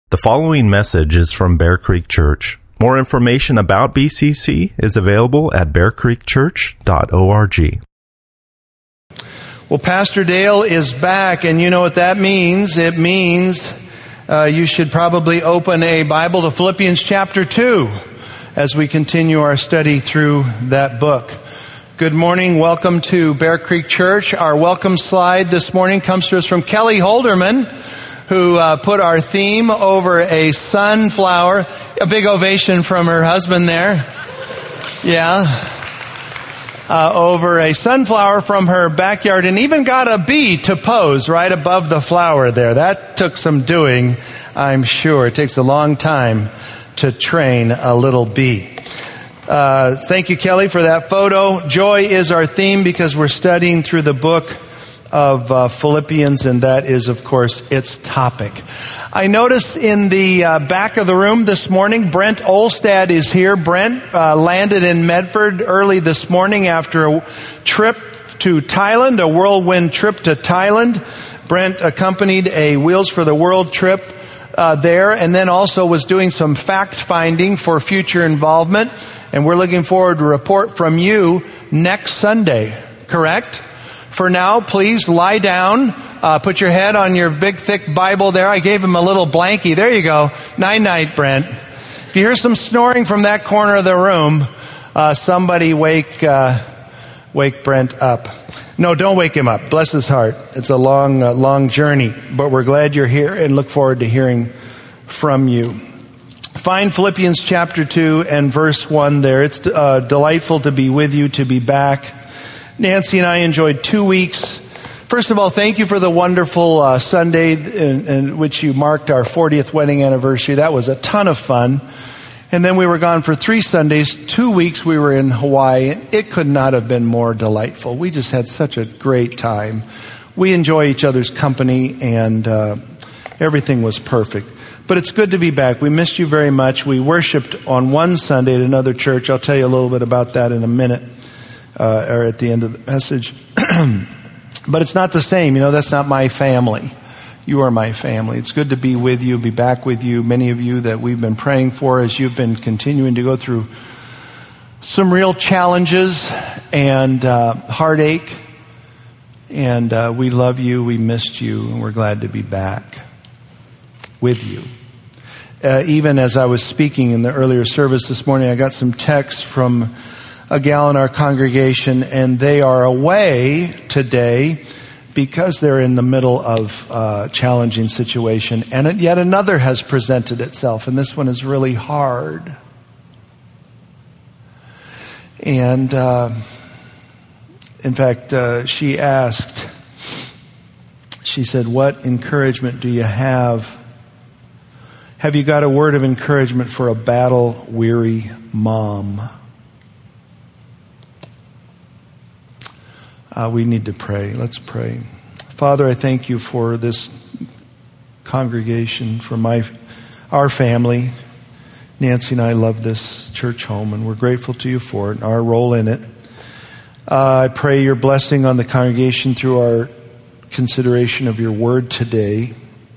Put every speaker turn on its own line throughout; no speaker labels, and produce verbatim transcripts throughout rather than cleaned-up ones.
The following message is from Bear Creek Church. More information about B C C is available at bear creek church dot org.
Well, Pastor Dale is back, and you know what that means. It means uh, you should probably open a Bible to Philippians chapter two as we continue our study through that book. Good morning. Welcome to Bear Creek Church. Our welcome slide this morning comes to us from Kelly Holderman, who uh, put our theme over a sunflower. A big ovation from her husband there. Yeah. Uh, over a sunflower from her backyard, and even got a bee to pose right above the flower there. That took some doing, I'm sure. It takes a long time to train a little bee. Uh, thank you, Kelly, for that photo. Joy is our theme because we're studying through the book of uh, Philippians, and that is, of course, its topic. I noticed in the uh, back of the room this morning, Brent Olstad is here. Brent uh, landed in Medford early this morning after a trip to Thailand, a whirlwind trip to Thailand. Brent accompanied a Wheels for the World trip uh, there, and then also was doing some fact-finding for future involvement. And we're looking forward to a report from you next Sunday, correct? For now, please lie down. Uh, put your head on your big, thick Bible there. I gave him a little blankie. There you go. Night-night, Brent. If you hear some snoring from that corner of the room, uh, somebody wake uh, wake Brent up. No, don't wake him up. Bless his heart. It's a long, uh, long journey, but we're glad you're here and look forward to hearing from you. Find Philippians chapter two and verse one there. It's uh, delightful to be with you, to be back. Nancy and I enjoyed two weeks. First of all, thank you for the wonderful uh, Sunday in, in which you marked our fortieth wedding anniversary. That was a ton of fun. And then we were gone for three Sundays. Two weeks we were in Hawaii. It could not have been more delightful. We just had such a great time. We enjoy each other's company, and uh, everything was perfect. But it's good to be back. We missed you very much. We worshiped on one Sunday at another church. I'll tell you a little bit about that in a minute. Uh, or at the end of the message. But it's not the same. You know, that's not my family. You are my family. It's good to be with you, be back with you. Many of you that we've been praying for as you've been continuing to go through some real challenges and uh, heartache. And uh, we love you, we missed you, and we're glad to be back with you. Uh, even as I was speaking in the earlier service this morning, I got some texts from a gal in our congregation, and they are away today because they're in the middle of a challenging situation. And yet another has presented itself, and this one is really hard. And uh, in fact, uh, she asked, she said, what encouragement do you have? Have you got a word of encouragement for a battle-weary mom? Uh, we need to pray. Let's pray. Father, I thank you for this congregation, for my, our family. Nancy and I love this church home, and we're grateful to you for it and our role in it. Uh, I pray your blessing on the congregation through our consideration of your word today.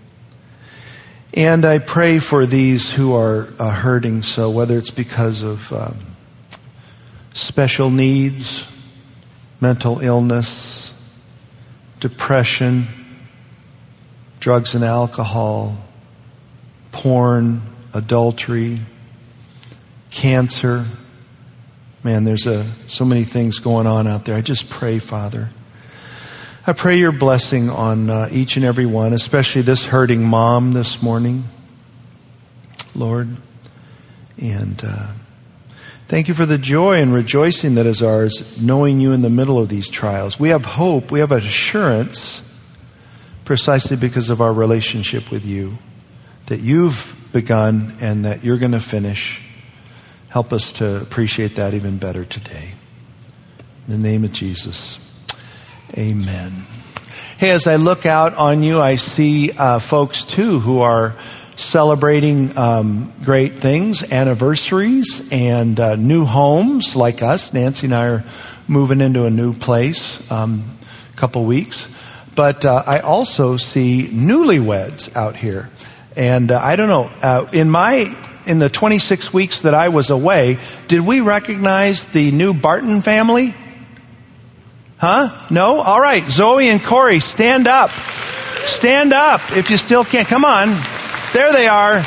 And I pray for these who are uh, hurting, so whether it's because of um, special needs, mental illness, depression, drugs and alcohol, porn, adultery, cancer. Man, there's a, so many things going on out there. I just pray, Father. I pray your blessing on uh, each and every one, especially this hurting mom this morning, Lord. And uh thank you for the joy and rejoicing that is ours, knowing you in the middle of these trials. We have hope. We have assurance precisely because of our relationship with you, that you've begun and that you're going to finish. Help us to appreciate that even better today. In the name of Jesus, amen. Hey, as I look out on you, I see uh, folks too who are celebrating um, great things, anniversaries, and uh, new homes like us. Nancy and I are moving into a new place um, a couple weeks. But uh, I also see newlyweds out here. And uh, I don't know, uh, in my, in the twenty-six weeks that I was away, did we recognize the new Barton family? Huh? No? All right. Zoe and Corey, stand up. Stand up if you still can. Come on. There they are.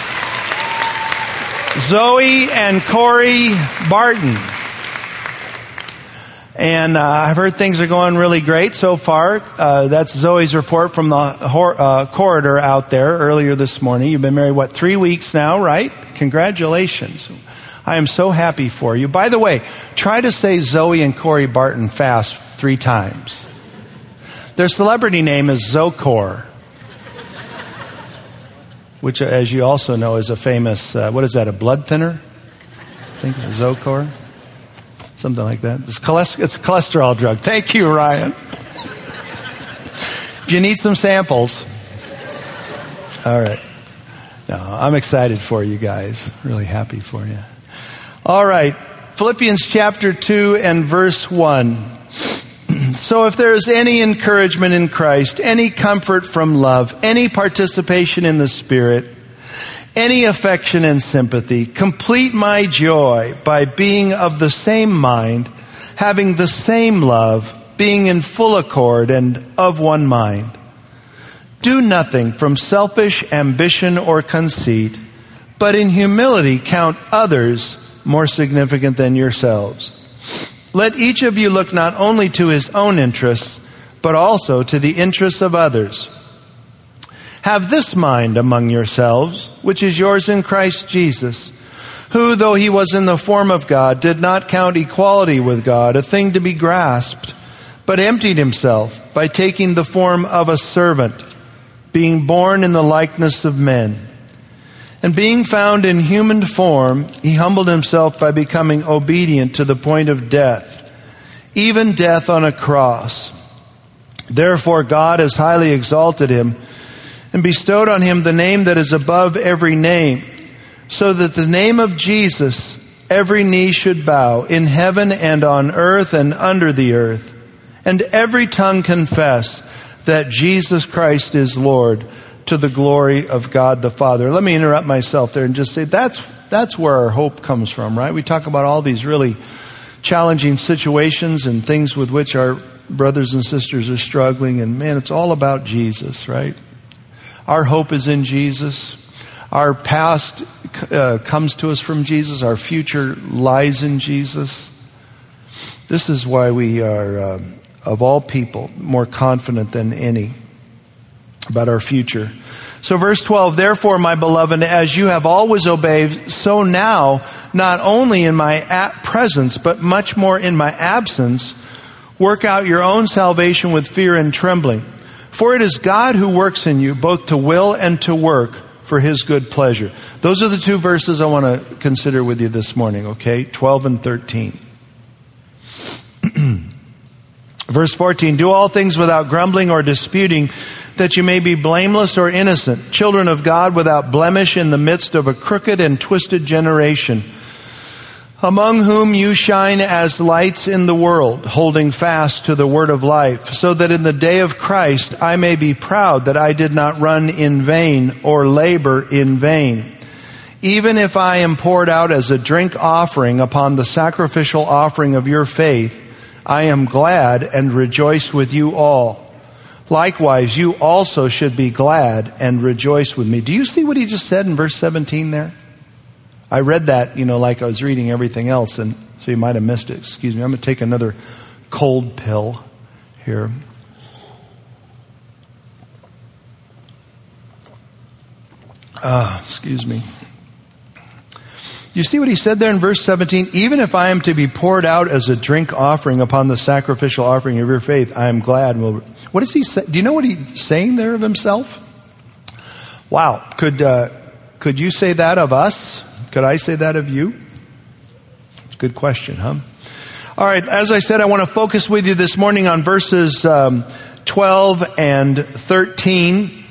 Zoe and Corey Barton. And uh, I've heard things are going really great so far. Uh, that's Zoe's report from the hor- uh, corridor out there earlier this morning. You've been married, what, three weeks now, right? Congratulations. I am so happy for you. By the way, try to say Zoe and Corey Barton fast three times. Their celebrity name is Zocor, which, as you also know, is a famous, uh, what is that, a blood thinner? I think Zocor. Something like that. It's, cholest- it's a cholesterol drug. Thank you, Ryan. If you need some samples. All right. No, I'm excited for you guys. Really happy for you. All right. Philippians chapter two and verse one. So if there is any encouragement in Christ, any comfort from love, any participation in the Spirit, any affection and sympathy, complete my joy by being of the same mind, having the same love, being in full accord and of one mind. Do nothing from selfish ambition or conceit, but in humility count others more significant than yourselves. Let each of you look not only to his own interests, but also to the interests of others. Have this mind among yourselves, which is yours in Christ Jesus, who, though he was in the form of God, did not count equality with God a thing to be grasped, but emptied himself by taking the form of a servant, being born in the likeness of men. And being found in human form, he humbled himself by becoming obedient to the point of death, even death on a cross. Therefore God has highly exalted him and bestowed on him the name that is above every name, so that the name of Jesus every knee should bow, in heaven and on earth and under the earth, and every tongue confess that Jesus Christ is Lord, to the glory of God the Father. Let me interrupt myself there and just say that's that's where our hope comes from, right? We talk about all these really challenging situations and things with which our brothers and sisters are struggling, and man, it's all about Jesus, right? Our hope is in Jesus. Our past uh, comes to us from Jesus. Our future lies in Jesus. This is why we are, uh, of all people, more confident than any about our future. So verse twelve, therefore, my beloved, as you have always obeyed, so now, not only in my presence, but much more in my absence, work out your own salvation with fear and trembling. For it is God who works in you, both to will and to work for his good pleasure. Those are the two verses I want to consider with you this morning, okay? twelve and thirteen. Verse fourteen, do all things without grumbling or disputing, that you may be blameless or innocent, children of God without blemish in the midst of a crooked and twisted generation, among whom you shine as lights in the world, holding fast to the word of life, so that in the day of Christ I may be proud that I did not run in vain or labor in vain. Even if I am poured out as a drink offering upon the sacrificial offering of your faith, I am glad and rejoice with you all. Likewise, you also should be glad and rejoice with me. Do you see what he just said in verse seventeen there? I read that, you know, like I was reading everything else, and so you might have missed it. Excuse me. I'm going to take another cold pill here. Ah, excuse me. You see what he said there in verse seventeen? Even if I am to be poured out as a drink offering upon the sacrificial offering of your faith, I am glad. What does he say? Do you know what he's saying there of himself? Wow. Could, uh, could you say that of us? Could I say that of you? It's a good question, huh? All right. As I said, I want to focus with you this morning on verses um, twelve and thirteen.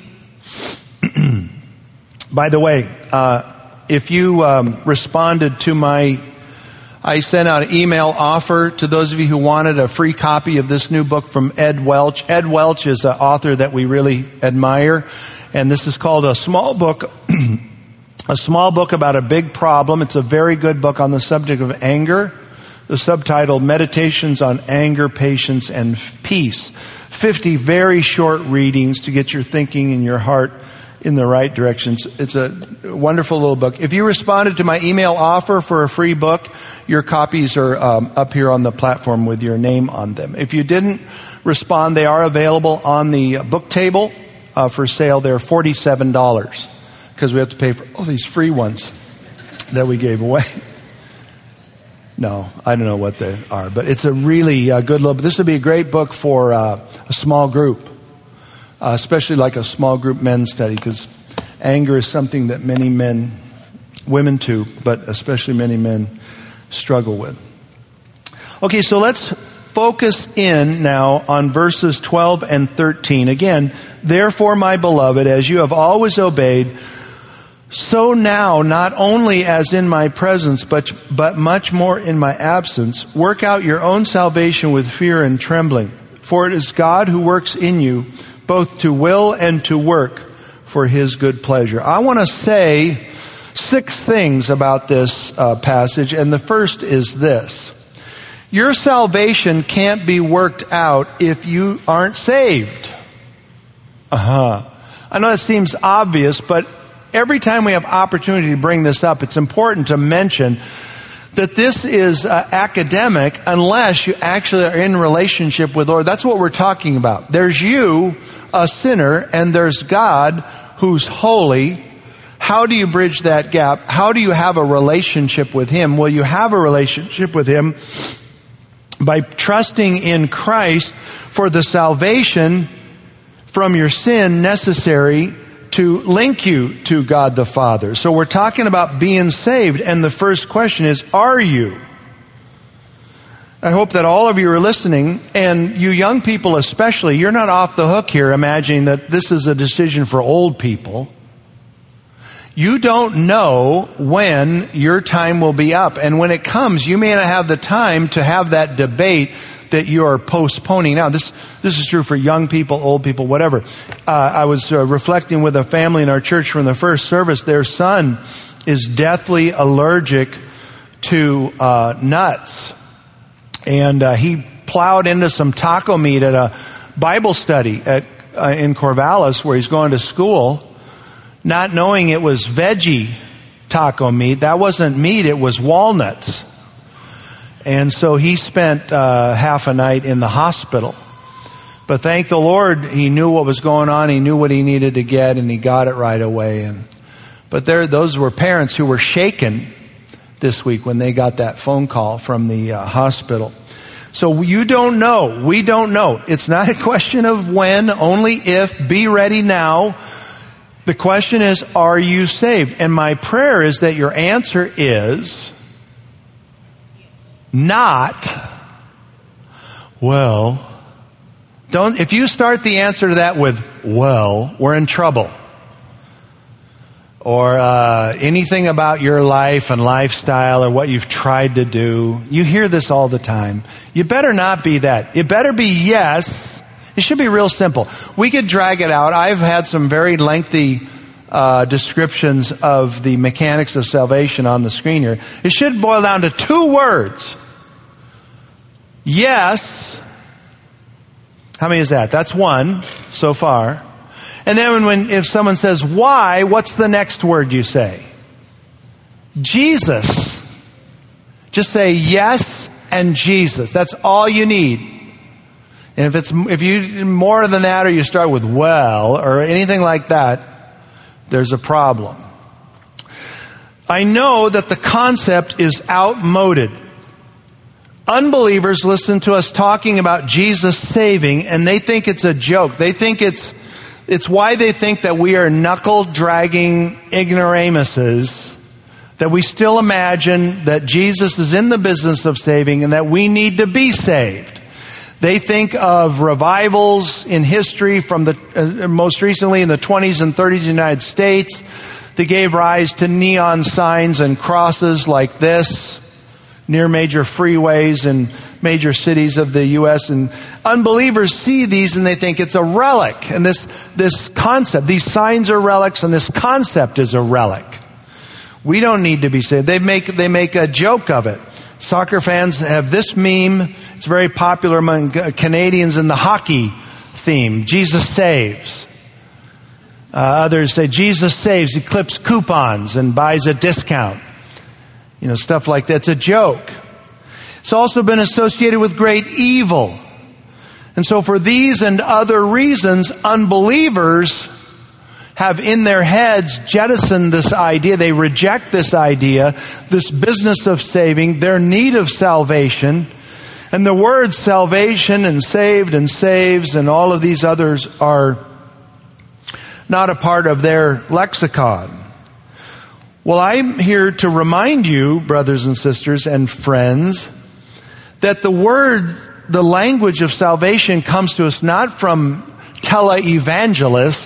By the way, uh, if you um, responded to my, I sent out an email offer to those of you who wanted a free copy of this new book from Ed Welch. Ed Welch is an author that we really admire. And this is called A Small Book, A Small Book About a Big Problem. It's a very good book on the subject of anger. The subtitle, Meditations on Anger, Patience, and Peace. fifty very short readings to get your thinking and your heart in the right directions. It's a wonderful little book. If you responded to my email offer for a free book, your copies are um, up here on the platform with your name on them. If you didn't respond, they are available on the book table uh, for sale. They're forty-seven dollars because we have to pay for all these free ones that we gave away. No, I don't know what they are, but it's a really uh, good little book. This would be a great book for uh, a small group. Uh, especially like a small group men's study, because anger is something that many men, women too, but especially many men struggle with. Okay, so let's focus in now on verses twelve and thirteen. Again, therefore, my beloved, as you have always obeyed, so now, not only as in my presence, but, but much more in my absence, work out your own salvation with fear and trembling. For it is God who works in you, both to will and to work for His good pleasure. I want to say six things about this uh, passage, and the first is this. Your salvation can't be worked out if you aren't saved. Uh-huh. I know that seems obvious, but every time we have opportunity to bring this up, it's important to mention that this is uh, academic unless you actually are in relationship with the Lord. That's what we're talking about. There's you, a sinner, and there's God who's holy. How do you bridge that gap? How do you have a relationship with Him? Well, you have a relationship with Him by trusting in Christ for the salvation from your sin necessary to link you to God the Father. So we're talking about being saved, and the first question is, are you? I hope that all of you are listening, and you young people especially, you're not off the hook here imagining that this is a decision for old people. You don't know when your time will be up, and when it comes, you may not have the time to have that debate that you are postponing. Now, this this is true for young people, old people, whatever. Uh, I was uh, reflecting with a family in our church from the first service. Their son is deathly allergic to uh, nuts. And uh, he plowed into some taco meat at a Bible study at uh, in Corvallis where he's going to school, not knowing it was veggie taco meat. That wasn't meat, it was walnuts. And so he spent uh, half a night in the hospital. But thank the Lord, he knew what was going on. He knew what he needed to get, and he got it right away. And but there, those were parents who were shaken this week when they got that phone call from the uh, hospital. So you don't know. We don't know. It's not a question of when, only if. Be ready now. The question is, are you saved? And my prayer is that your answer is not, well, don't, if you start the answer to that with, well, we're in trouble. Or uh, anything about your life and lifestyle or what you've tried to do. You hear this all the time. You better not be that. It better be yes. It should be real simple. We could drag it out. I've had some very lengthy uh, descriptions of the mechanics of salvation on the screen here. It should boil down to two words. Yes. How many is that? That's one so far. And then when, if someone says why, what's the next word you say? Jesus. Just say yes and Jesus. That's all you need. And if it's, if you, more than that, or you start with well, or anything like that, there's a problem. I know that the concept is outmoded. Unbelievers listen to us talking about Jesus saving, and they think it's a joke. They think it's, it's why they think that we are knuckle-dragging ignoramuses, that we still imagine that Jesus is in the business of saving and that we need to be saved. They think of revivals in history from the, uh, most recently in the twenties and thirties in the United States. They gave rise to neon signs and crosses like this. near major freeways and major cities of the U S And unbelievers see these and they think it's a relic. And this, this concept, these signs are relics and this concept is a relic. We don't need to be saved. They make, they make a joke of it. Soccer fans have this meme. It's very popular among Canadians in the hockey theme. Jesus saves. Uh, others say Jesus saves. He clips coupons and buys a discount. You know, stuff like that. It's a joke. It's also been associated with great evil. And so for these and other reasons, unbelievers have in their heads jettisoned this idea. They reject this idea, this business of saving, their need of salvation. And the words salvation and saved and saves and all of these others are not a part of their lexicon. Well, I'm here to remind you, brothers and sisters and friends, that the word, the language of salvation comes to us not from televangelists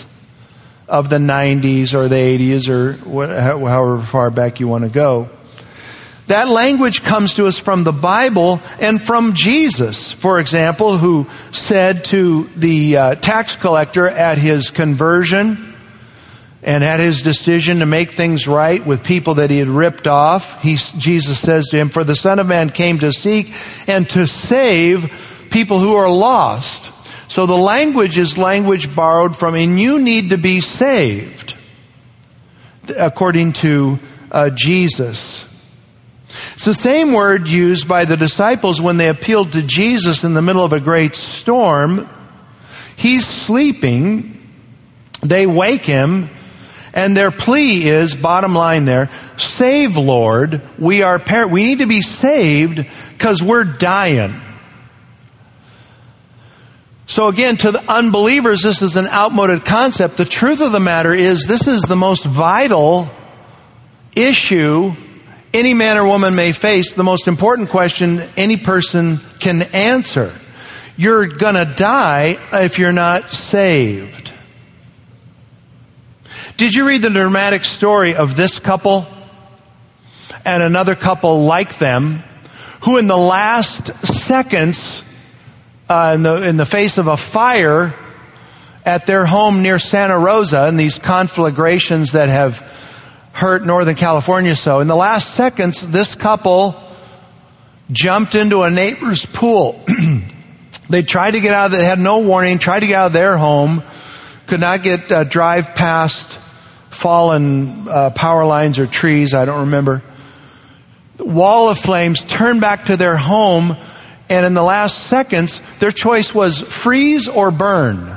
of the nineties or the eighties or however far back you want to go. That language comes to us from the Bible and from Jesus, for example, who said to the uh, tax collector at his conversion and at his decision to make things right with people that he had ripped off, he, Jesus says to him, "For the Son of Man came to seek and to save people who are lost." So the language is language borrowed from, and you need to be saved, according to uh, Jesus. It's the same word used by the disciples when they appealed to Jesus in the middle of a great storm. He's sleeping. They wake him. And their plea is, bottom line there, save, Lord. We are per- we need to be saved because we're dying. So again, to the unbelievers, this is an outmoded concept. The truth of the matter is, this is the most vital issue any man or woman may face, the most important question any person can answer. You're gonna die if you're not saved. Did you read the dramatic story of this couple and another couple like them, who in the last seconds, uh, in the in the face of a fire at their home near Santa Rosa, and these conflagrations that have hurt Northern California so, in the last seconds, this couple jumped into a neighbor's pool. They tried to get out of it, they had no warning, tried to get out of their home, could not get, uh, drive past fallen uh, power lines or trees, I don't remember. Wall of flames, turned back to their home, and in the last seconds, their choice was freeze or burn.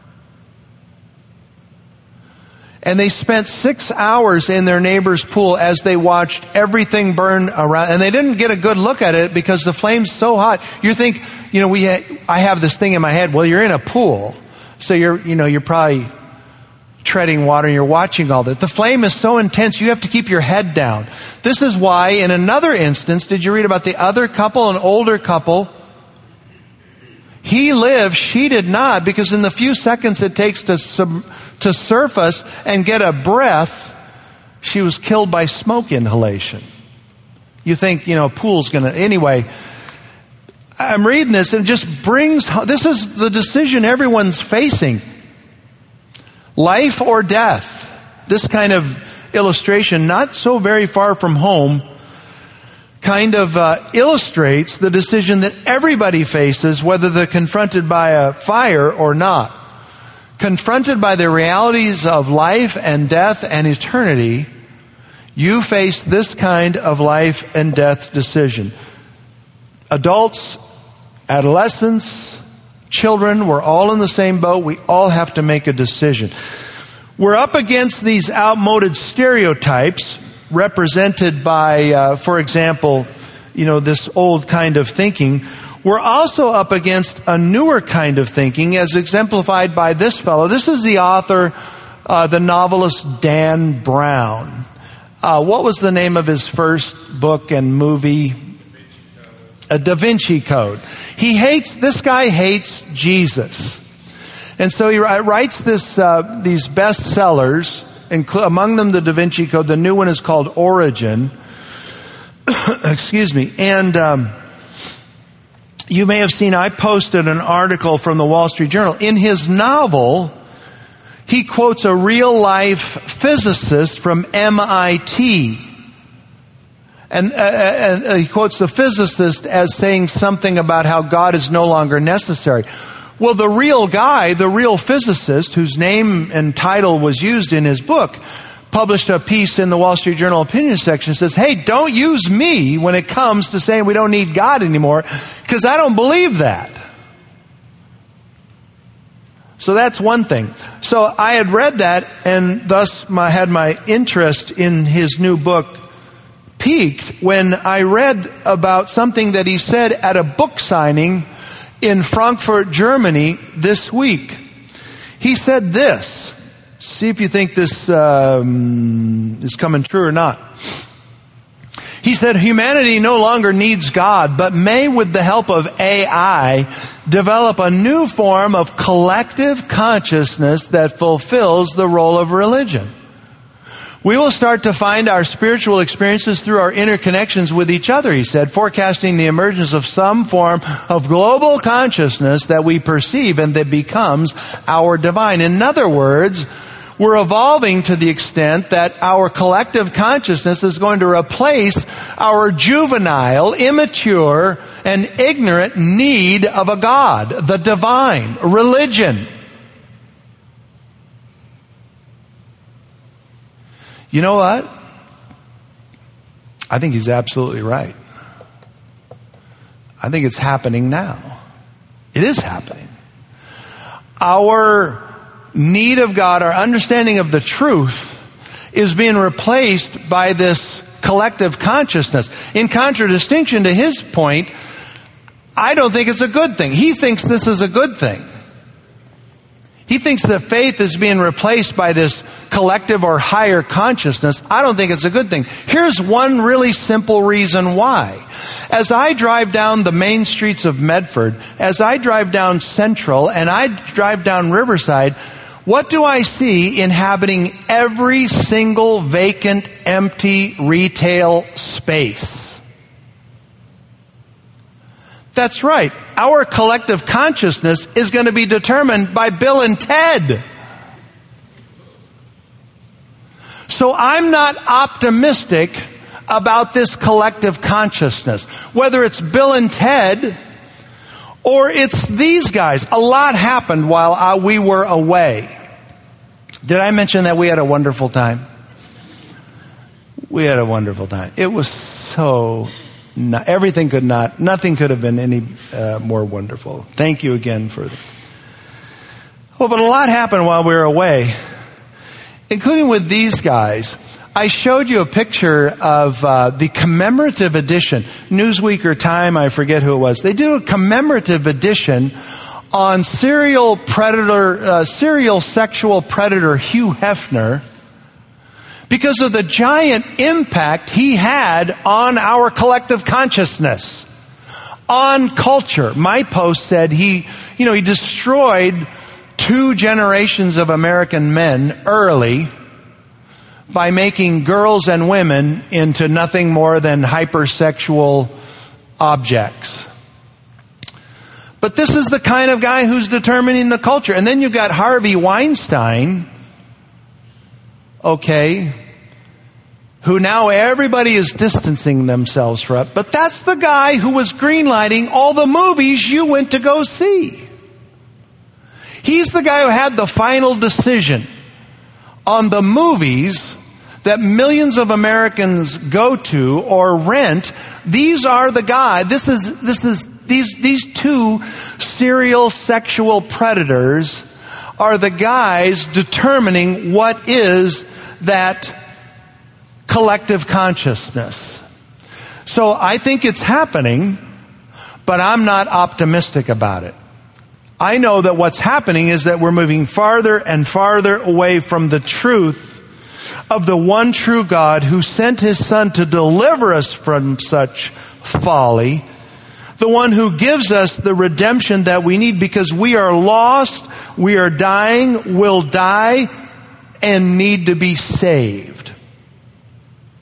And they spent six hours in their neighbor's pool as they watched everything burn around. And they didn't get a good look at it because the flame's so hot. You think, you know, we ha- I have this thing in my head. Well, you're in a pool, so you're, you know, you're probably treading water and you're watching all that. The flame is so intense, you have to keep your head down. This is why, in another instance, did you read about the other couple, an older couple? He lived, she did not, because in the few seconds it takes to sub, to surface and get a breath, she was killed by smoke inhalation. You think, you know, pool's gonna, anyway, I'm reading this and it just brings, this is the decision everyone's facing. Life or death. This kind of illustration, not so very far from home, kind of uh, illustrates the decision that everybody faces, whether they're confronted by a fire or not. Confronted by the realities of life and death and eternity, you face this kind of life and death decision. Adults, adolescents, children, we're all in the same boat. We all have to make a decision. We're up against these outmoded stereotypes represented by, uh, for example, you know, this old kind of thinking. We're also up against a newer kind of thinking, as exemplified by this fellow. This is the author, uh, the novelist Dan Brown. Uh, what was the name of his first book and movie? A Da Vinci Code. He hates, this guy hates Jesus. And so he writes this, uh, these bestsellers, inclu- among them the Da Vinci Code. The new one is called Origin. Excuse me. And um, you may have seen I posted an article from the Wall Street Journal. In his novel, he quotes a real-life physicist from M I T. And, uh, and he quotes the physicist as saying something about how God is no longer necessary. Well, the real guy, the real physicist, whose name and title was used in his book, published a piece in the Wall Street Journal opinion section that says, hey, don't use me when it comes to saying we don't need God anymore, because I don't believe that. So that's one thing. So I had read that, and thus my, had my interest in his new book peaked when I read about something that he said at a book signing in Frankfurt, Germany this week. He said this. See if you think this um, is coming true or not. He said, humanity no longer needs God, but may, with the help of A I, develop a new form of collective consciousness that fulfills the role of religion. We will start to find our spiritual experiences through our interconnections with each other, he said, forecasting the emergence of some form of global consciousness that we perceive and that becomes our divine. In other words, we're evolving to the extent that our collective consciousness is going to replace our juvenile, immature, and ignorant need of a God, the divine, religion. You know what? I think he's absolutely right. I think it's happening now. It is happening. Our need of God, our understanding of the truth, is being replaced by this collective consciousness. In contradistinction to his point, I don't think it's a good thing. He thinks this is a good thing. He thinks that faith is being replaced by this collective or higher consciousness. I don't think it's a good thing. Here's one really simple reason why. As I drive down the main streets of Medford, as I drive down Central, and I drive down Riverside, what do I see inhabiting every single vacant, empty retail space? That's right. Our collective consciousness is going to be determined by Bill and Ted. So I'm not optimistic about this collective consciousness. Whether it's Bill and Ted or it's these guys. A lot happened while I, we were away. Did I mention that we had a wonderful time? We had a wonderful time. It was so... Not, everything could not, nothing could have been any uh, more wonderful. Thank you again for the... Well, but a lot happened while we were away, including with these guys. I showed you a picture of uh, the commemorative edition, Newsweek or Time, I forget who it was. They do a commemorative edition on serial predator, uh, serial sexual predator Hugh Hefner, because of the giant impact he had on our collective consciousness, on culture. My post said he, you know, he destroyed two generations of American men early by making girls and women into nothing more than hypersexual objects. But this is the kind of guy who's determining the culture. And then you've got Harvey Weinstein, okay, who now everybody is distancing themselves from. But that's the guy who was greenlighting all the movies you went to go see. He's the guy who had the final decision on the movies that millions of Americans go to or rent. These are the guy. This is this is these these two serial sexual predators are the guys determining what is that collective consciousness. So I think it's happening, but I'm not optimistic about it. I know that what's happening is that we're moving farther and farther away from the truth of the one true God who sent His Son to deliver us from such folly, the one who gives us the redemption that we need because we are lost, we are dying, will die, and need to be saved.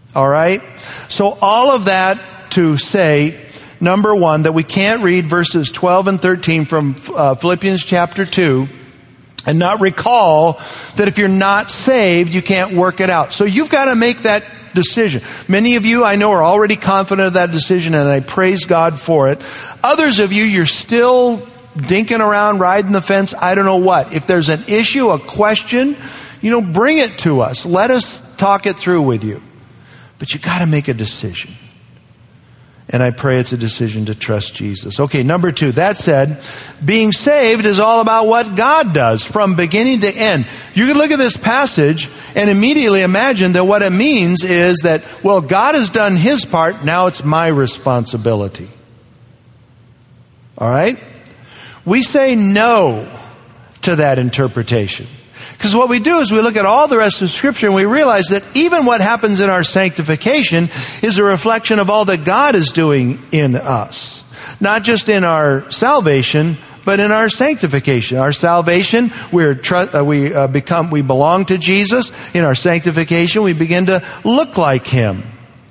All right? So all of that to say, number one, that we can't read verses twelve and thirteen from uh, Philippians chapter two and not recall that if you're not saved, you can't work it out. So you've got to make that decision. Many of you, I know, are already confident of that decision, and I praise God for it. Others of you, you're still dinking around, riding the fence, I don't know what. If there's an issue, a question, you know, bring it to us. Let us talk it through with you. But you got to make a decision. And I pray it's a decision to trust Jesus. Okay, number two. That said, being saved is all about what God does from beginning to end. You can look at this passage and immediately imagine that what it means is that, well, God has done His part, now it's my responsibility. All right? We say no to that interpretation. Because what we do is we look at all the rest of Scripture and we realize that even what happens in our sanctification is a reflection of all that God is doing in us. Not just in our salvation, but in our sanctification. Our salvation, we're tr- uh, we uh, become, we belong to Jesus. In our sanctification, we begin to look like Him.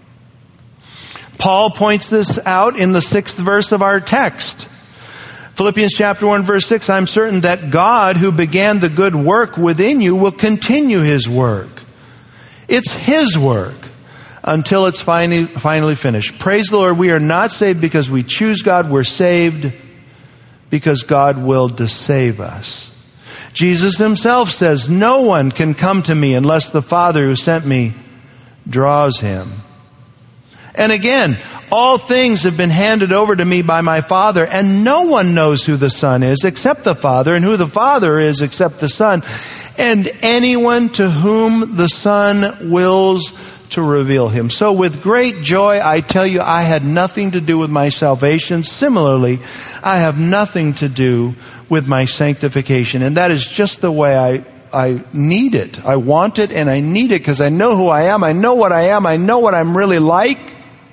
Paul points this out in the sixth verse of our text. Philippians chapter one verse six, I'm certain that God who began the good work within you will continue His work. It's His work until it's finally, finally finished. Praise the Lord, we are not saved because we choose God. We're saved because God willed to save us. Jesus Himself says, no one can come to me unless the Father who sent me draws him. And again, all things have been handed over to me by my Father, and no one knows who the Son is except the Father, and who the Father is except the Son, and anyone to whom the Son wills to reveal Him. So with great joy, I tell you, I had nothing to do with my salvation. Similarly, I have nothing to do with my sanctification, and that is just the way I I need it. I want it, and I need it because I know who I am. I know what I am. I know what I'm really like.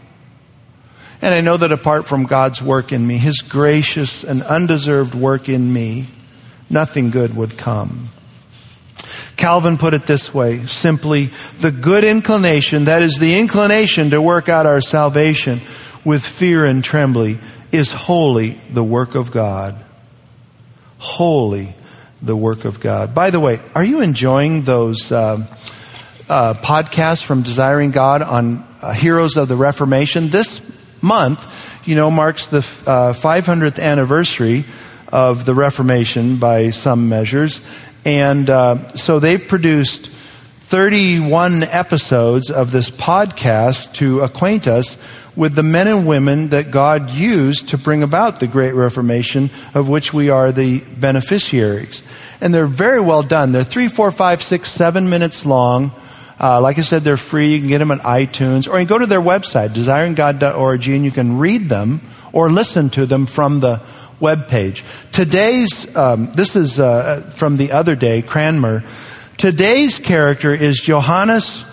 And I know that apart from God's work in me, His gracious and undeserved work in me, nothing good would come. Calvin put it this way, simply, the good inclination, that is the inclination to work out our salvation with fear and trembling, is wholly the work of God. Wholly the work of God. By the way, are you enjoying those uh, uh, podcasts from Desiring God on uh, heroes of the Reformation? This month, you know, marks the uh, five hundredth anniversary of the Reformation by some measures. And uh, so they've produced thirty-one episodes of this podcast to acquaint us with the men and women that God used to bring about the Great Reformation, of which we are the beneficiaries. And they're very well done. They're three, four, five, six, seven minutes long. Uh, like I said, they're free. You can get them on iTunes, or you can go to their website, desiring god dot org, and you can read them or listen to them from the web page. Today's, um, this is uh, from the other day, Cranmer. Today's character is Johannes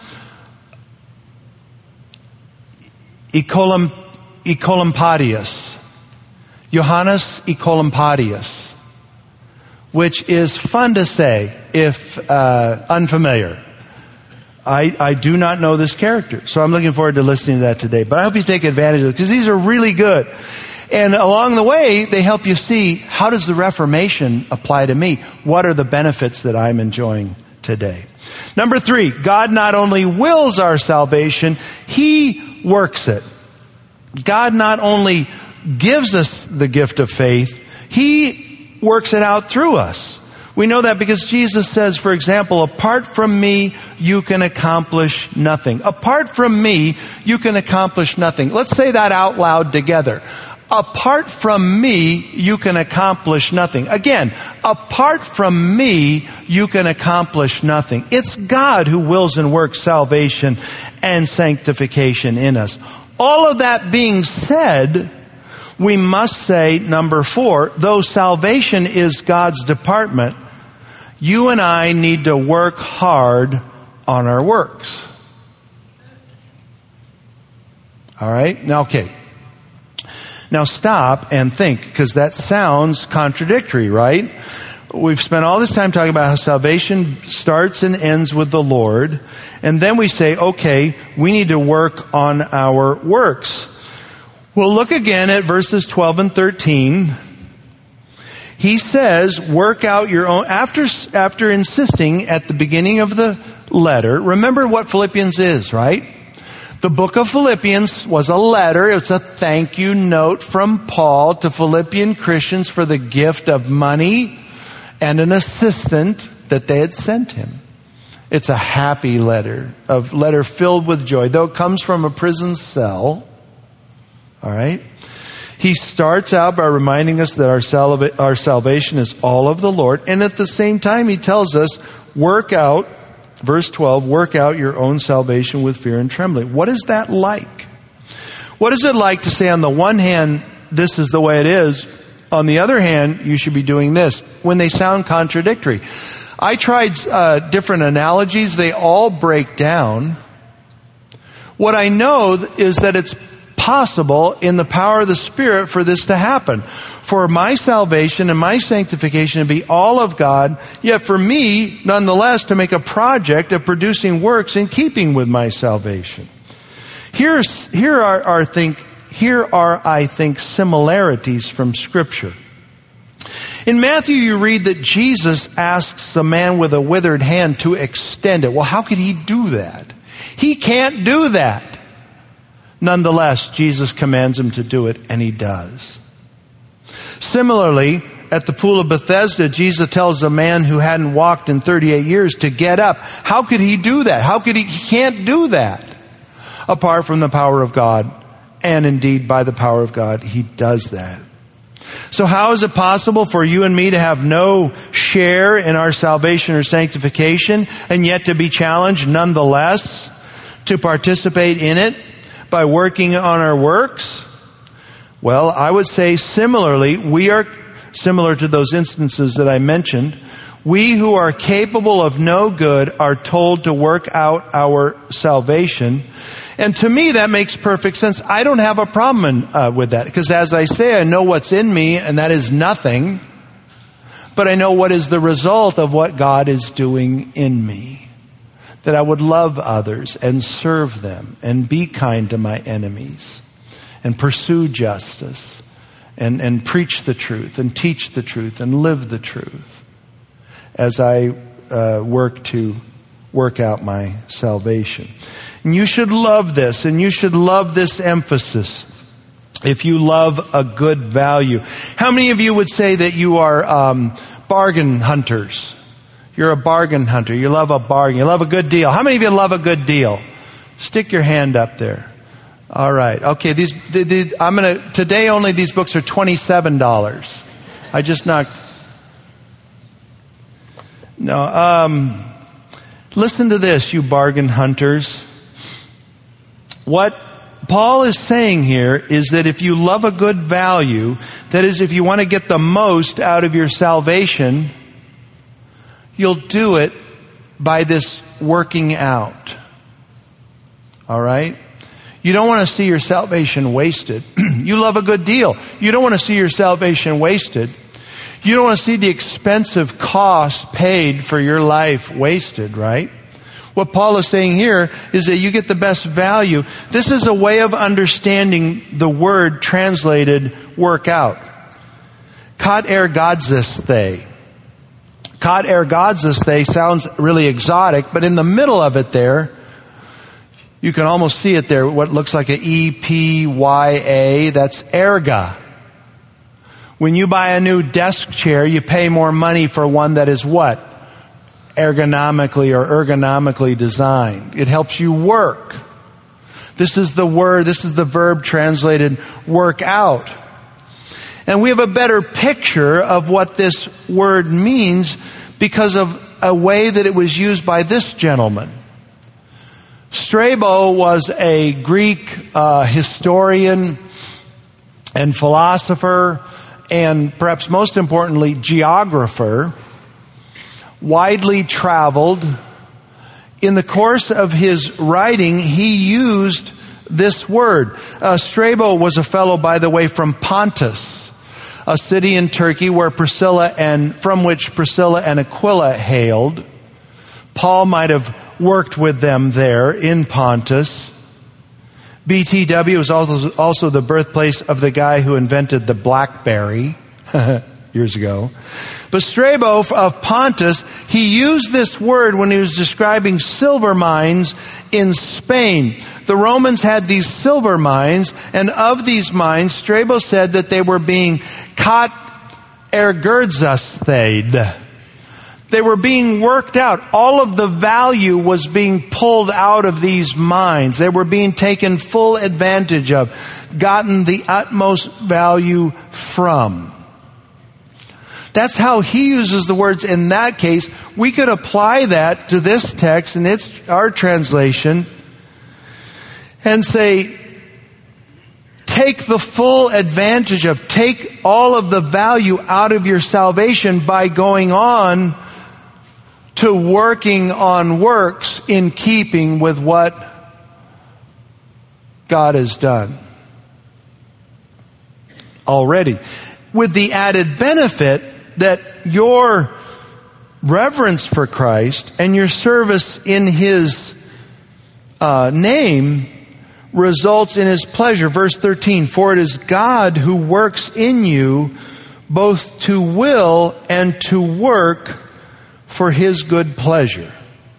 Oecolampadius. Johannes Oecolampadius, which is fun to say if uh, unfamiliar. I, I do not know this character, so I'm looking forward to listening to that today. But I hope you take advantage of it, because these are really good. And along the way, they help you see, how does the Reformation apply to me? What are the benefits that I'm enjoying today? Number three, God not only wills our salvation, He works it. God not only gives us the gift of faith, He works it out through us. We know that because Jesus says, for example, apart from me, you can accomplish nothing. Apart from me, you can accomplish nothing. Let's say that out loud together. Apart from me, you can accomplish nothing. Again, apart from me, you can accomplish nothing. It's God who wills and works salvation and sanctification in us. All of that being said, we must say, number four, though salvation is God's department, you and I need to work hard on our works. All right? Now, okay. Now stop and think, because that sounds contradictory, right? we've spent all this time talking about how salvation starts and ends with the Lord. And then we say, okay, we need to work on our works. Well, look again at verses twelve and thirteen. He says, work out your own, after, after insisting at the beginning of the letter, remember what Philippians is, right? The book of Philippians was a letter. It's a thank you note from Paul to Philippian Christians for the gift of money and an assistant that they had sent him. It's a happy letter, a letter filled with joy, though it comes from a prison cell. All right? He starts out by reminding us that our, salva- our salvation is all of the Lord. And at the same time, he tells us, work out, verse twelve, work out your own salvation with fear and trembling. What is that like? What is it like to say, on the one hand, this is the way it is. On the other hand, you should be doing this, when they sound contradictory. I tried uh, different analogies. They all break down. What I know is that it's possible in the power of the Spirit for this to happen. For my salvation and my sanctification to be all of God, yet for me, nonetheless, to make a project of producing works in keeping with my salvation. Here's, here are, are think, here are, I think, similarities from Scripture. In Matthew, you read that Jesus asks the man with a withered hand to extend it. Well, how could he do that? He can't do that. Nonetheless, Jesus commands him to do it, and he does. Similarly, at the pool of Bethesda, Jesus tells a man who hadn't walked in thirty-eight years to get up. How could he do that? How could he? He can't do that apart from the power of God. And indeed, by the power of God, he does that. So how is it possible for you and me to have no share in our salvation or sanctification and yet to be challenged nonetheless to participate in it by working on our works? Well, I would say similarly, we are similar to those instances that I mentioned. We who are capable of no good are told to work out our salvation. And to me, that makes perfect sense. I don't have a problem in, uh, with that. Because as I say, I know what's in me, and that is nothing. But I know what is the result of what God is doing in me. That I would love others and serve them and be kind to my enemies and pursue justice and, and preach the truth and teach the truth and live the truth as I uh, work to work out my salvation. And you should love this, and you should love this emphasis if you love a good value. How many of you would say that you are um, bargain hunters? You're a bargain hunter. You love a bargain. You love a good deal. How many of you love a good deal? Stick your hand up there. All right. Okay. These, the, the, I'm gonna, today only these books are twenty-seven dollars. I just knocked. No, um, listen to this, you bargain hunters. What Paul is saying here is that if you love a good value, that is, if you want to get the most out of your salvation, you'll do it by this working out. All right? You don't want to see your salvation wasted. You love a good deal. You don't want to see your salvation wasted. You don't want to see the expensive cost paid for your life wasted, right? What Paul is saying here is that you get the best value. This is a way of understanding the word translated work out. Kat ergadzisthe. Kat ergadzisthe sounds really exotic, but in the middle of it there, you can almost see it there, what looks like an E P Y A, that's erga. When you buy a new desk chair, you pay more money for one that is what? Ergonomically or ergonomically designed. It helps you work. This is the word, this is the verb translated work out. And we have a better picture of what this word means because of a way that it was used by this gentleman. Strabo was a Greek uh, historian and philosopher, and perhaps most importantly, geographer, widely traveled. In the course of his writing, he used this word. Uh, Strabo was a fellow, by the way, from Pontus. a city in Turkey where Priscilla and from which Priscilla and Aquila hailed. Paul might have worked with them there in Pontus. B T W was also, also the birthplace of the guy who invented the BlackBerry years ago. But Strabo of Pontus, he used this word when he was describing silver mines in Spain. The Romans had these silver mines, and of these mines, Strabo said that they were being kat ergerzasthed. They were being worked out. All of the value was being pulled out of these mines. They were being taken full advantage of, gotten the utmost value from. That's how he uses the words in that case. We could apply that to this text, and it's our translation, and say, take the full advantage of, take all of the value out of your salvation by going on to working on works in keeping with what God has done already. With the added benefit that your reverence for Christ and your service in His uh, name results in His pleasure. Verse thirteen, for it is God who works in you both to will and to work for His good pleasure.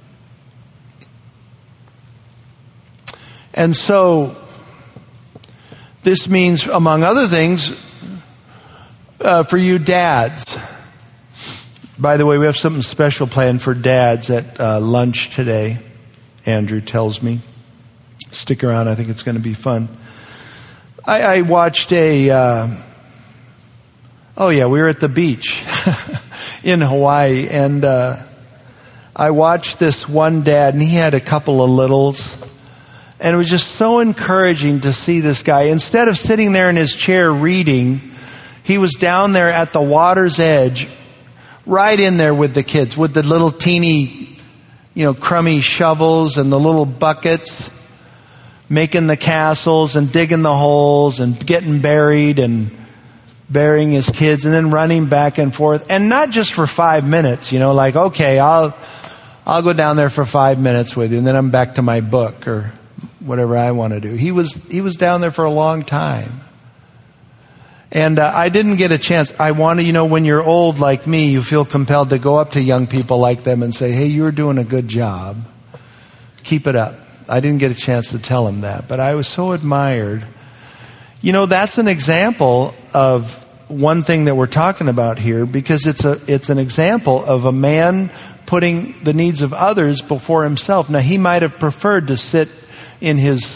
And so, this means, among other things, uh, for you dads. By the way, we have something special planned for dads at uh, lunch today, Andrew tells me. Stick around, I think it's going to be fun. I, I watched a, uh, oh yeah, we were at the beach in Hawaii, and uh, I watched this one dad, and he had a couple of littles, and it was just so encouraging to see this guy. Instead of sitting there in his chair reading, he was down there at the water's edge, right in there with the kids, with the little teeny, you know, crummy shovels and the little buckets, making the castles and digging the holes and getting buried and burying his kids, and then running back and forth. And not just for five minutes, you know, like, okay, I'll, I'll go down there for five minutes with you, and then I'm back to my book or whatever I want to do. He was, he was down there for a long time. And uh, I didn't get a chance. I want to, you know, when you're old like me, you feel compelled to go up to young people like them and say, hey, you're doing a good job. Keep it up. I didn't get a chance to tell him that, but I was so admired. You know, that's an example of one thing that we're talking about here, because it's a, it's an example of a man putting the needs of others before himself. Now, he might have preferred to sit in his,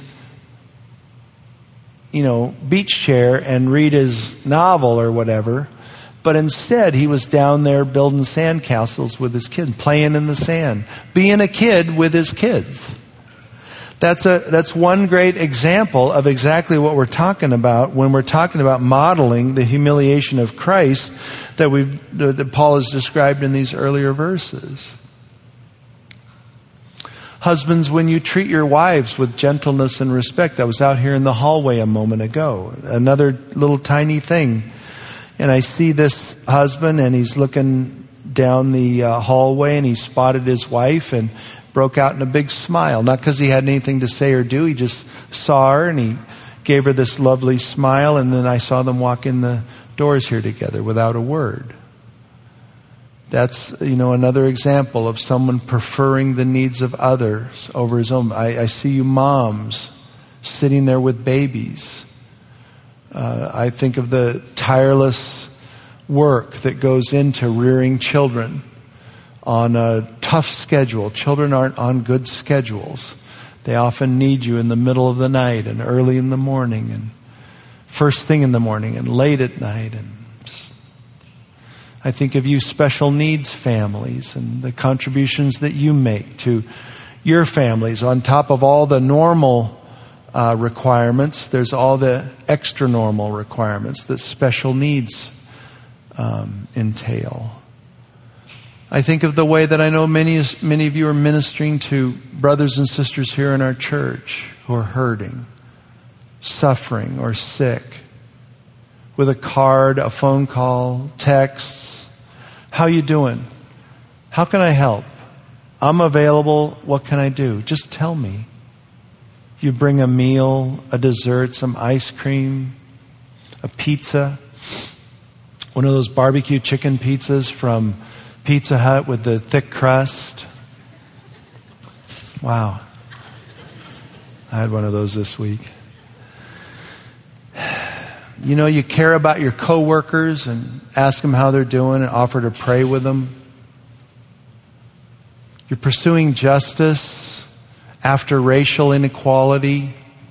you know, beach chair and read his novel or whatever, but instead he was down there building sandcastles with his kids, playing in the sand, being a kid with his kids. That's a, that's one great example of exactly what we're talking about when we're talking about modeling the humiliation of Christ that we've, that Paul has described in these earlier verses. Husbands, when you treat your wives with gentleness and respect. I was out here in the hallway a moment ago. Another little tiny thing. And I see this husband, and he's looking down the uh, hallway, and he spotted his wife and broke out in a big smile. Not because he had anything to say or do. He just saw her, and he gave her this lovely smile. And then I saw them walk in the doors here together without a word. That's, you know, another example of someone preferring the needs of others over his own. I, I see you moms sitting there with babies. Uh, I think of the tireless work that goes into rearing children on a tough schedule. Children aren't on good schedules. They often need you in the middle of the night and early in the morning and first thing in the morning and late at night. And I think of you special needs families and the contributions that you make to your families. On top of all the normal uh, requirements, there's all the extra normal requirements that special needs um, entail. I think of the way that I know many, many of you are ministering to brothers and sisters here in our church who are hurting, suffering, or sick, with a card, a phone call, text. How you doing? How can I help? I'm available. What can I do? Just tell me. You bring a meal, a dessert, some ice cream, a pizza, one of those barbecue chicken pizzas from Pizza Hut with the thick crust. Wow. I had one of those this week. You know, you care about your coworkers and ask them how they're doing and offer to pray with them. You're pursuing justice after racial inequality,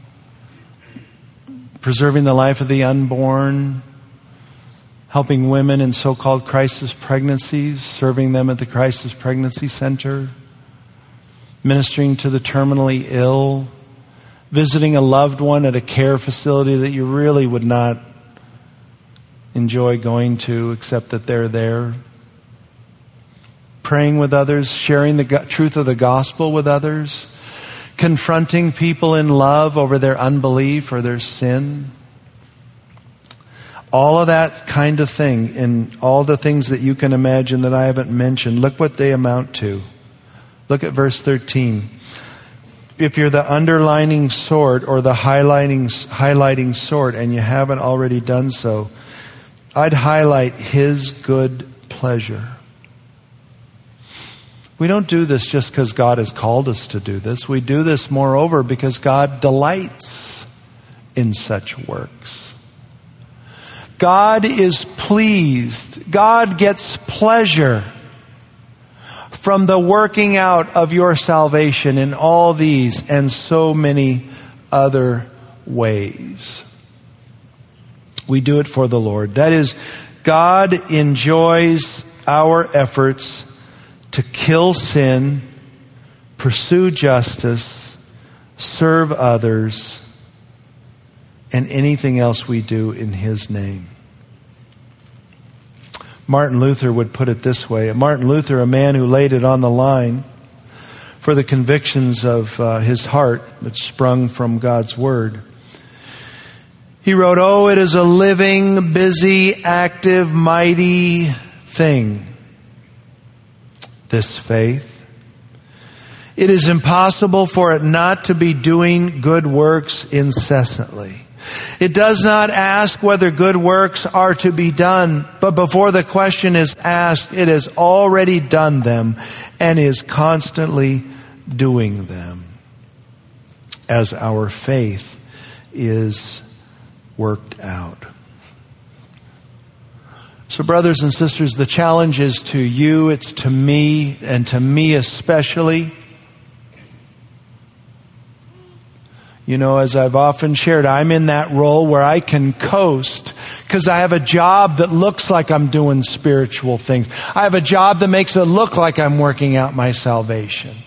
preserving the life of the unborn, helping women in so-called crisis pregnancies, serving them at the crisis pregnancy center, ministering to the terminally ill, visiting a loved one at a care facility that you really would not enjoy going to except that they're there, praying with others, sharing the go- truth of the gospel with others, confronting people in love over their unbelief or their sin. All of that kind of thing, and all the things that you can imagine that I haven't mentioned, look what they amount to. Look at verse thirteen. If you're the underlining sort or the highlighting, highlighting sort, and you haven't already done so, I'd highlight His good pleasure. We don't do this just because God has called us to do this. We do this, moreover, because God delights in such works. God is pleased. God gets pleasure from the working out of your salvation in all these and so many other ways. We do it for the Lord. That is, God enjoys our efforts to kill sin, pursue justice, serve others, and anything else we do in His name. Martin Luther would put it this way. Martin Luther, a man who laid it on the line for the convictions of uh, his heart which sprung from God's Word. He wrote, "Oh, it is a living, busy, active, mighty thing, this faith. It is impossible for it not to be doing good works incessantly. It does not ask whether good works are to be done, but before the question is asked, it has already done them and is constantly doing them as our faith is worked out." So brothers and sisters, the challenge is to you, it's to me, and to me especially. You know, as I've often shared, I'm in that role where I can coast because I have a job that looks like I'm doing spiritual things. I have a job that makes it look like I'm working out my salvation.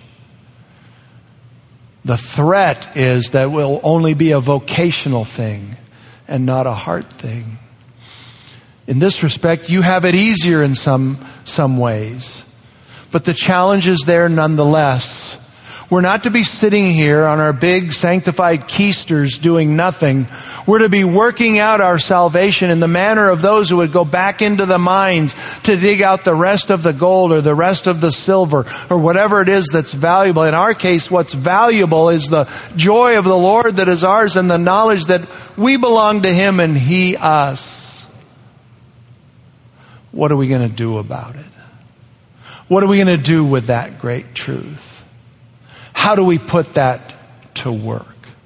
The threat is that it will only be a vocational thing and not a heart thing. In this respect, you have it easier in some, some ways. But the challenge is there nonetheless. We're not to be sitting here on our big sanctified keisters doing nothing. We're to be working out our salvation in the manner of those who would go back into the mines to dig out the rest of the gold or the rest of the silver or whatever it is that's valuable. In our case, what's valuable is the joy of the Lord that is ours and the knowledge that we belong to Him and He us. What are we going to do about it? What are we going to do with that great truth? How do we put that to work?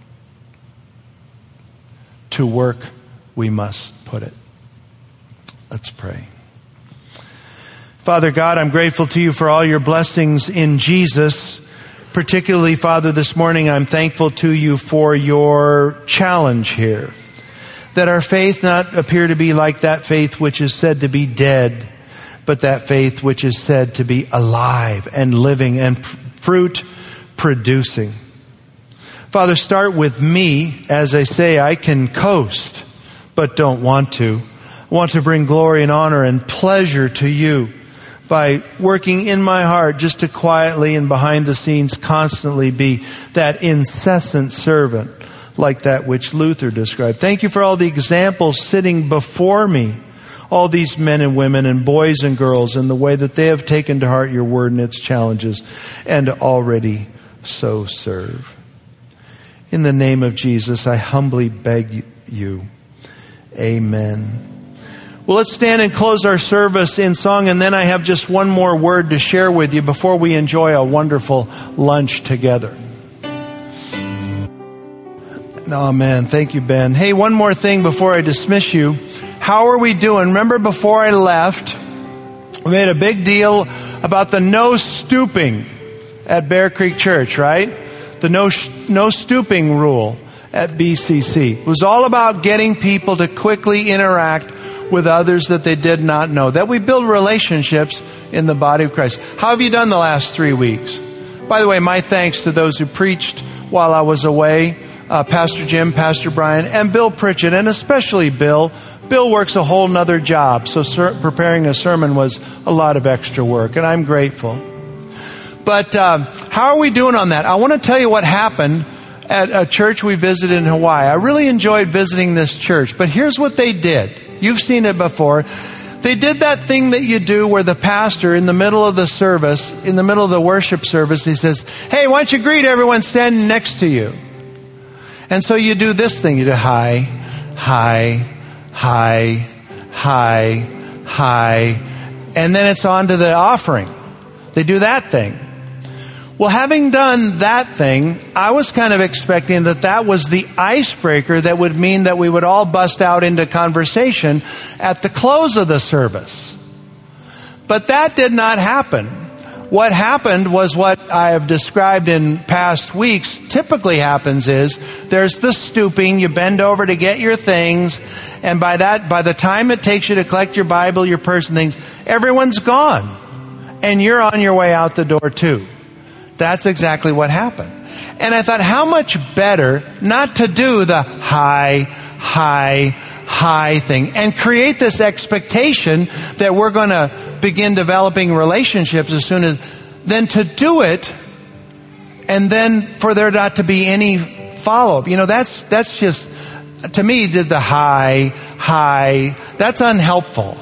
To work, we must put it. Let's pray. Father God, I'm grateful to You for all Your blessings in Jesus. Particularly, Father, this morning I'm thankful to You for Your challenge here. That our faith not appear to be like that faith which is said to be dead, but that faith which is said to be alive and living and fruit producing. Father, start with me. As I say, I can coast, but don't want to. I want to bring glory and honor and pleasure to You by working in my heart just to quietly and behind the scenes constantly be that incessant servant, like that which Luther described. Thank you for all the examples sitting before me, all these men and women and boys and girls, and the way that they have taken to heart your word and its challenges and already so serve. In the name of Jesus, I humbly beg you. Amen. Well, let's stand and close our service in song, and then I have just one more word to share with you before we enjoy a wonderful lunch together. Oh, man. Thank you, Ben. Hey, one more thing before I dismiss you. How are we doing? Remember before I left, we made a big deal about the no stooping at Bear Creek Church, right? The no, no stooping rule at B C C. It was all about getting people to quickly interact with others that they did not know, that we build relationships in the body of Christ. How have you done the last three weeks? By the way, my thanks to those who preached while I was away, uh, Pastor Jim, Pastor Brian, and Bill Pritchett, and especially Bill. Bill works a whole nother job, so ser- preparing a sermon was a lot of extra work, and I'm grateful. But um, how are we doing on that? I want to tell you what happened at a church we visited in Hawaii. I really enjoyed visiting this church, but here's what they did. You've seen it before. They did that thing that you do where the pastor, in the middle of the service, in the middle of the worship service, he says, hey, why don't you greet everyone standing next to you? And so you do this thing. You do hi, hi, hi, hi, hi. And then it's on to the offering. They do that thing. Well, having done that thing, I was kind of expecting that that was the icebreaker that would mean that we would all bust out into conversation at the close of the service. But that did not happen. What happened was what I have described in past weeks typically happens is there's the stooping, you bend over to get your things, and by that, by the time it takes you to collect your Bible, your purse and things, everyone's gone. And you're on your way out the door too. That's exactly what happened. And I thought, how much better not to do the hi, hi, hi thing and create this expectation that we're going to begin developing relationships as soon as, than to do it and then for there not to be any follow-up. You know, that's, that's just, to me, did the hi, hi, that's unhelpful.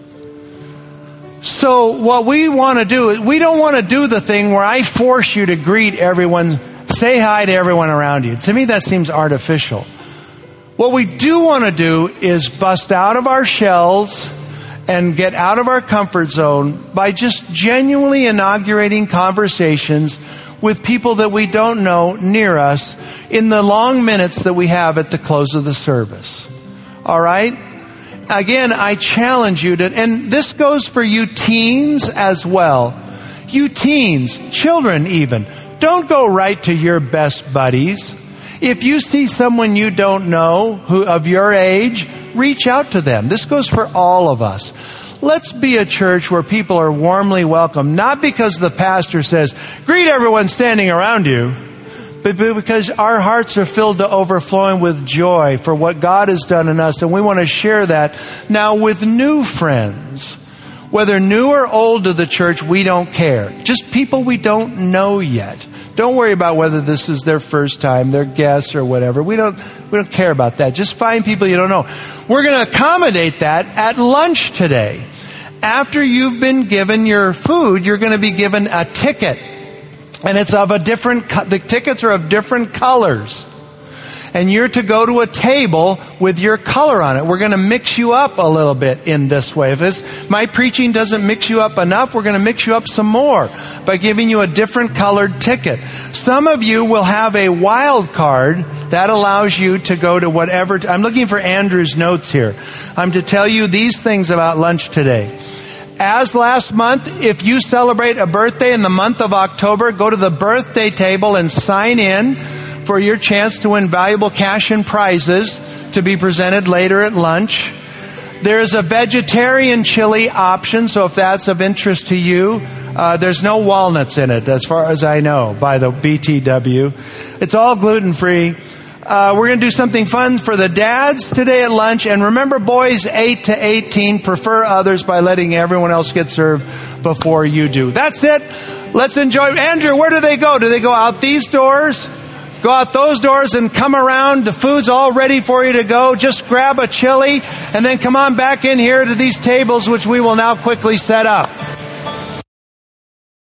So what we want to do is, we don't want to do the thing where I force you to greet everyone, say hi to everyone around you. To me, that seems artificial. What we do want to do is bust out of our shells and get out of our comfort zone by just genuinely inaugurating conversations with people that we don't know near us in the long minutes that we have at the close of the service. All right? Again, I challenge you to, and this goes for you teens as well. You teens, children even, don't go right to your best buddies. If you see someone you don't know who of your age, reach out to them. This goes for all of us. Let's be a church where people are warmly welcomed, not because the pastor says, greet everyone standing around you, but because our hearts are filled to overflowing with joy for what God has done in us. And we want to share that now with new friends. Whether new or old to the church, we don't care. Just people we don't know yet. Don't worry about whether this is their first time, their guests or whatever. We don't, we don't care about that. Just find people you don't know. We're going to accommodate that at lunch today. After you've been given your food, you're going to be given a ticket. And it's of a different, the tickets are of different colors. And you're to go to a table with your color on it. We're going to mix you up a little bit in this way. If it's, my preaching doesn't mix you up enough, we're going to mix you up some more by giving you a different colored ticket. Some of you will have a wild card that allows you to go to whatever. T- I'm looking for Andrew's notes here. I'm to tell you these things about lunch today. As last month, if you celebrate a birthday in the month of October, go to the birthday table and sign in for your chance to win valuable cash and prizes to be presented later at lunch. There's a vegetarian chili option, so if that's of interest to you, uh, there's no walnuts in it, as far as I know, by the B T W. It's all gluten-free. Uh, we're going to do something fun for the dads today at lunch. And remember, boys eight to eighteen prefer others by letting everyone else get served before you do. That's it. Let's enjoy. Andrew, where do they go? Do they go out these doors? go out those doors and come around. The food's all ready for you to go. Just grab a chili and then come on back in here to these tables, which we will now quickly set up.